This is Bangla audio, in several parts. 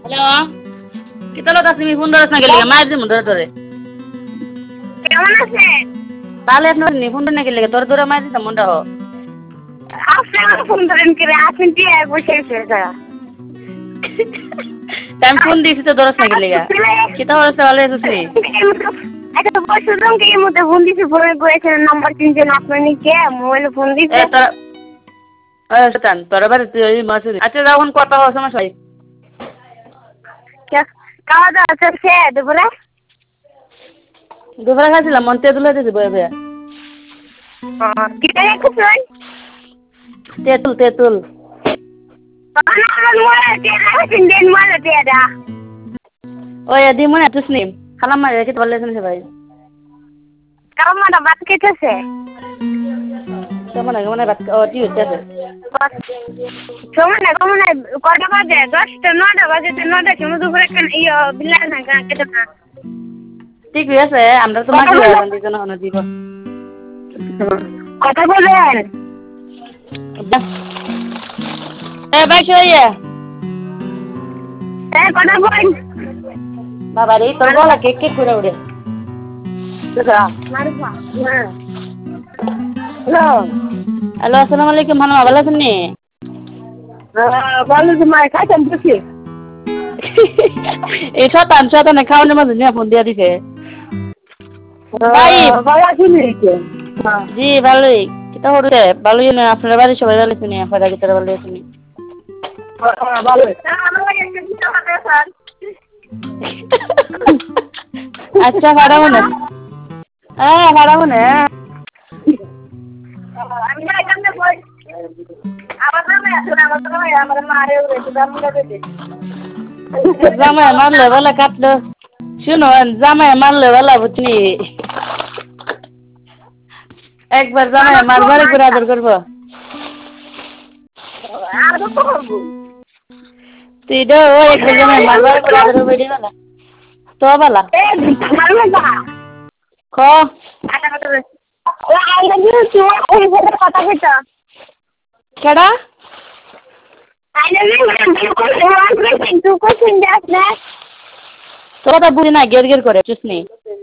হ্যালো কি তাহলে তুমি ফোন ধরছ না গেলে মায়ের দিন ধরে কেমন আছেন? তাহলে আপনার নি ফোন না গেলে তোর ধরে মায়ের দিতাম মনটা হো আপনারা ফোন ধরেন করে আছেন কি আর বসে আছে আমি ফোন দিয়েছি তো ধরছ না গেলে কি তাহলে ভালো আছিস নি একটা বছর রঙকে এর মধ্যে ফোন দিছি ফোনে করেছেন নাম্বার চিনছেন আপনার নিকে মোবাইলে ফোন দিছে এ তোরা শতান তোর বাড়ি তুই মাসুরি আচ্ছা যখন কথা হওয়ার সমস্যা খাওয়া দাওয়া চলছে দুপুরে দুপুরে খাইছিলাম মন তেঁতুল হয়েছে বয়ে বয়ে কিটা রেখেছেন তেঁতুল ওই দি মনে তুস নি খালাম মা রেখে বললে শুনছে ভাই কামাটা ভাত খেতেছে কেমন কেমন বাদ ও টি হচ্ছে কেমন কটা বাজে 10টা 9টা বাজে 9টার সময় দুপুরে ইয়ে বিলাস না কেটে না ঠিক আছে আমরা তো মাঝে দিজন হন দিব কথা বলেন এ ভাই শুয়ে কথা বলেন বাবা রে তোর গলা কে কে করে উড়ে হ্যালো হ্যালো আসসালামু আলাইকুম ভালো ভালো আছেন নি ভালো তোমার খাইছেন বুঝি এই শতান খাওয়ানোর মধ্যে নিয়ে ফোন দিয়ে দিছে ভাই ভালো আছেন জি ভালোই কিতা হচ্ছে ভালোই না আপনার বাড়ি সবাই ভালো শুনি আপনারা কি তারা ভালো শুনি ভালো আচ্ছা ভাড়াবো না হ্যাঁ ভাড়াবো না আমি না এখানে বই আমার নামে আছে আমার নামে আমার মারে উড়েছে দামটা দিতে জামাই মারলে বলে কাটলো শুনো জামাই মারলে বলা বুঝনি একবার জামাই মারবারে করে আদর করবো তুই দো একবার জামাই মারবারে করে আদর করবি বলা তো বলা খ কেডা তো কথা বুঝি না গের গের করে চুসনি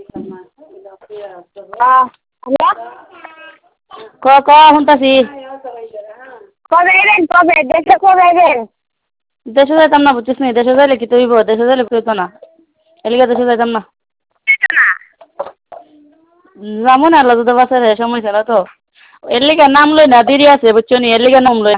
ক ক শুনতাছি কবে দেশে কবে দেশে যাইতাম না বুঝছিস নি দেশে যাইলে কি তুইব দেশে যাইলে তুইতো না এলিগা দেশে যাইতাম না যাবো না আল্লাহ দুটো বাসারে সময় ছাড়া তো এর লিগা নাম লই না দেরি আছে বুঝছো নি এর লিগা নাম লই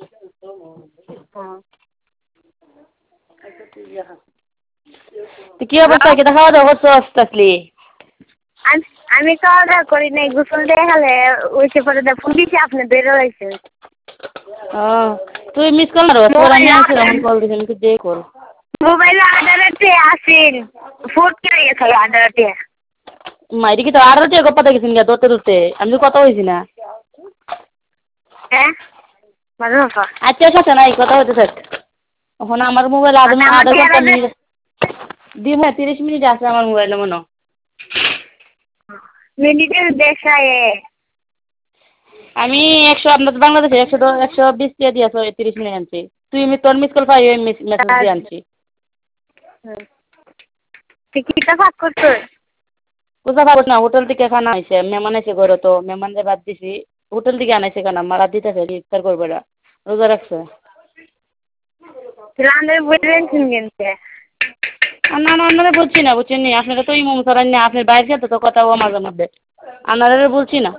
কি অবস্থা কি খাওয়া দাওয়া করছো আস্তে আসলি আমি খাওয়া দাওয়া করি নাই গোসল দেখালে ওইসে পরে ফোন দিছি আপনি বেরো হয়েছে তুই মিস কল মারো তোর আমি আসি আমি কল দিছি আমি তো দে কল মোবাইলে আডারতে আসিন ফোন করে গেছে আডারতে মাইরি কি তো আর হচ্ছে গপ্পা গেছিন গা ধরতে ধরতে আমি তো কথা হয়েছি না হ্যাঁ ভালো আচ্ছা আচ্ছা নাই কথা হইতে থাক এখন আমার মোবাইল আধা ঘন্টা মিনিট দিন 30 মিনিট আছে আমার মোবাইলে মনে মিনিটের দেখায় আমি 100 আপনাদের বাংলাদেশে 120 টাকা দিয়েছো 30 মিনিট আনছি তুই তোর মিস কল পাই মেসেজ দিয়ে আনছি টিকিটটা ভাগ করছো কোথা পাবো না হোটেল থেকে খানা আইছে মেহমান এসে ঘরে তো মেহমানদের বাদ দিছি হোটেল থেকে আনাইছে খানা মারা দিতেছে ইফতার করবে না রোজা রাখছে রান্নার বললেন কিনতে না না আপনারা বলছি না বুঝছেন নি আপনারা তো ইমাম করেন না আপনার বাইরে যেতে তো কথা ও মাঝে মধ্যে আপনারা বলছি না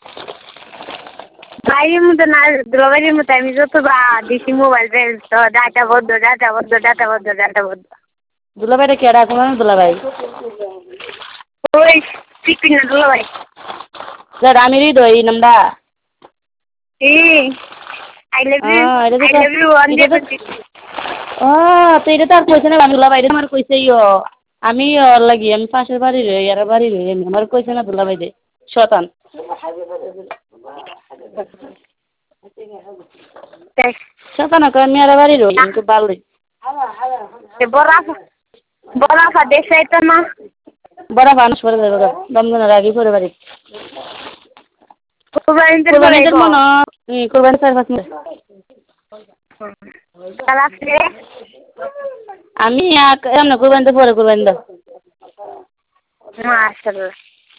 বাইরের মতো না দুলাবাড়ির মতো আমি যত বা দিছি মোবাইল তো ডাটা বদ্ধ দুলাভাইটা কেডা কোন দুলাভাই ওই চিপিন না দুলাভাই স্যার আমি হৃদয় এই নামটা I love you on day তো এটা তো আর কইছে না আমি দুলাভাই আমার কইছে আমি লাগি আমি পাশের বাড়ি রে ইয়ার বাড়ি রে আমার কইছে না দুলাভাই দে শতান শতান আমি আর বাড়ি রে কিন্তু ভালোই বড়া দেশাই তো না বড় মানুষ পরে যাবে দমদমের আগে পরে বাড়ি কোরবানির কোরবানি 4-5 মাস আমি এমন করবেন তো পরে করবেন তো মাশাআল্লাহ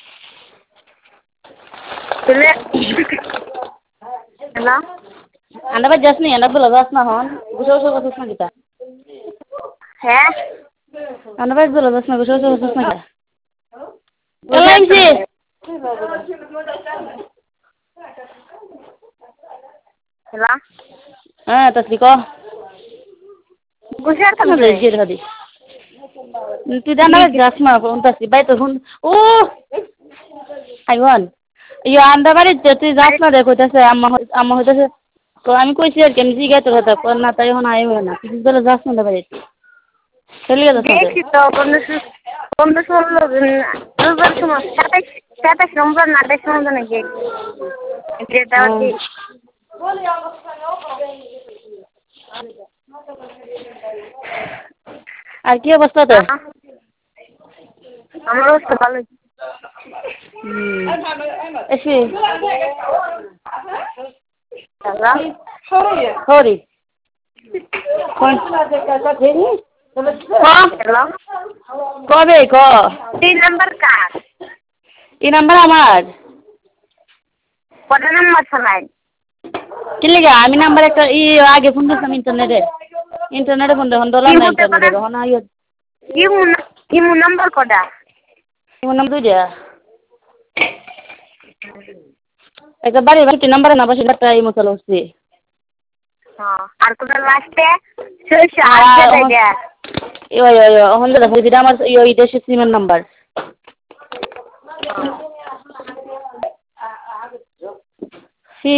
তাহলে hello anda ba jasni anda bula jasna hon guso guso guso jasna kita হ্যাঁ anda ba bula jasna guso guso guso jasna kita elang sih hello tasbih ko গুছার na থাকবে deh jir hadi tu anda ba jasna hon tasbih bai to hon oh aywan iyo anda ba tu jasna dekho tase amma hoytase তো আমি কইছি আর কি আমি জিজ্ঞাসা কথা কর না তাই এখন আইব না কিছু বলে যাস না বাড়ি চলে গেল দেখছি তো বন্ধু শুনলো রোববার সময় 27 নম্বর না 28 নম্বর নাকি যেটা হচ্ছে আর কি অবস্থা তো আমার অবস্থা ভালো এসি হ্যালো সরি হ্যালো কবে ক 3 নম্বর কার এই নাম্বার আমার কত নম্বর চালাই কি লাগে আমি নাম্বার একটা আগে ফোন করছিলাম ইন্টারনেটে ফোন দেখুন ডলার না ইন্টারনেটে দেখুন ইমু নম্বর কটা তোমার নাম দুইটা একটা বাড়ি বাড়িতে নাম্বার না পাশে একটা ইমো চালু হচ্ছে আর কোটা লাস্টে 608 দেয়া এখন দেখো যেটা আমার এই দেশের সিমের নাম্বার ফি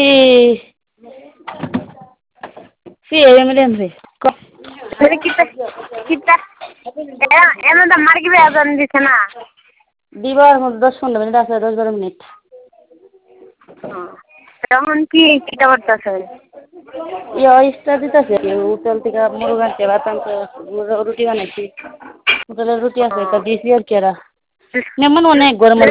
এমএলএ আরে কিতা এমন তো মার্কেটে আজান দিছে না দিবার 10-15 মিনিট আছে 10-12 মিনিট তখন কি কিতা করতেছে ইস্টা দিতেছে হোটেল থেকে মুরগ আনতে ভাত আনতে রুটি বানাইছি হোটেলের রুটি আছে এটা দিয়েছি আর কি এরা মেমন অনেক গরম